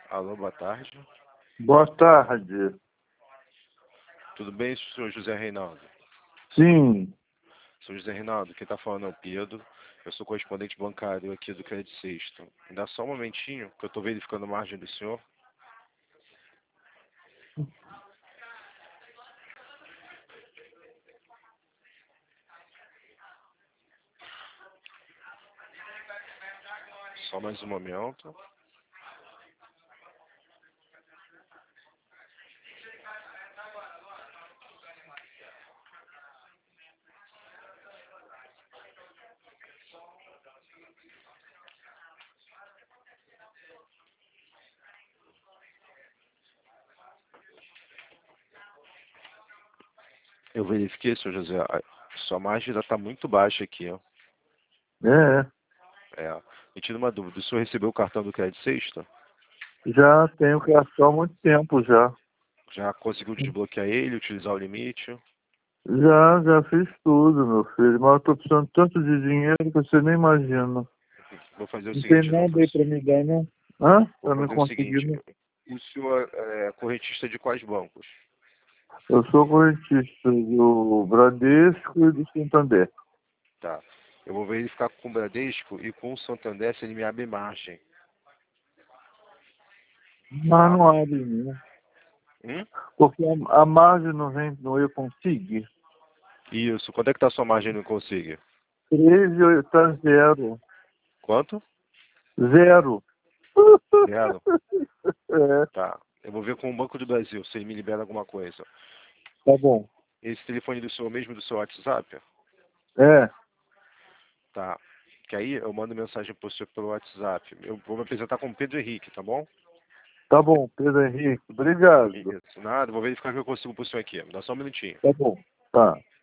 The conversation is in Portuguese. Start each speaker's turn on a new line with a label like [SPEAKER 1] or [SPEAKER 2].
[SPEAKER 1] Alô, boa tarde.
[SPEAKER 2] Boa tarde.
[SPEAKER 1] Tudo bem, senhor José Reinaldo?
[SPEAKER 2] Sim,
[SPEAKER 1] Senhor José Reinaldo, quem está falando é o Pedro. Eu sou correspondente bancário aqui do Credit Sexto. Me dá só um momentinho, que eu estou verificando a margem do senhor. Só mais um momento. Eu verifiquei, senhor José, sua margem ainda está muito baixa aqui, ó.
[SPEAKER 2] é.
[SPEAKER 1] Me tira uma dúvida, o senhor recebeu o cartão do Credit Sexto?
[SPEAKER 2] Já tenho cartão há muito tempo já.
[SPEAKER 1] Já conseguiu desbloquear ele, utilizar o limite?
[SPEAKER 2] Já fiz tudo, meu filho. Mas eu tô precisando tanto de dinheiro que você nem imagina.
[SPEAKER 1] Vou fazer o
[SPEAKER 2] Não tem
[SPEAKER 1] seguinte, eu
[SPEAKER 2] nada
[SPEAKER 1] vou
[SPEAKER 2] aí pra me dar, não? Hã?
[SPEAKER 1] vou
[SPEAKER 2] Pra me
[SPEAKER 1] fazer o
[SPEAKER 2] conseguir,
[SPEAKER 1] seguinte.
[SPEAKER 2] não?
[SPEAKER 1] O senhor é correntista de quais bancos?
[SPEAKER 2] Eu sou correntista do Bradesco e do Santander.
[SPEAKER 1] Tá. Eu vou verificar com o Bradesco e com o Santander se ele me abre margem.
[SPEAKER 2] Mas
[SPEAKER 1] Tá?
[SPEAKER 2] não abre, não.
[SPEAKER 1] Hum?
[SPEAKER 2] Porque a margem não vem, não eu consigo.
[SPEAKER 1] Isso. Quanto é que tá a sua margem no Consiga?
[SPEAKER 2] 13 tá zero.
[SPEAKER 1] Quanto?
[SPEAKER 2] Zero.
[SPEAKER 1] Zero.
[SPEAKER 2] É,
[SPEAKER 1] Tá. Eu vou ver com o Banco do Brasil se ele me libera alguma coisa.
[SPEAKER 2] tá bom.
[SPEAKER 1] Esse telefone do senhor mesmo do seu WhatsApp?
[SPEAKER 2] É,
[SPEAKER 1] Tá. Que aí eu mando mensagem pro senhor pelo WhatsApp. Eu vou me apresentar como Pedro Henrique, tá bom?
[SPEAKER 2] tá bom, Pedro Henrique. Obrigado.
[SPEAKER 1] Isso. Nada, vou verificar o que eu consigo pro senhor aqui. Me dá só um minutinho.
[SPEAKER 2] Tá bom. Tá.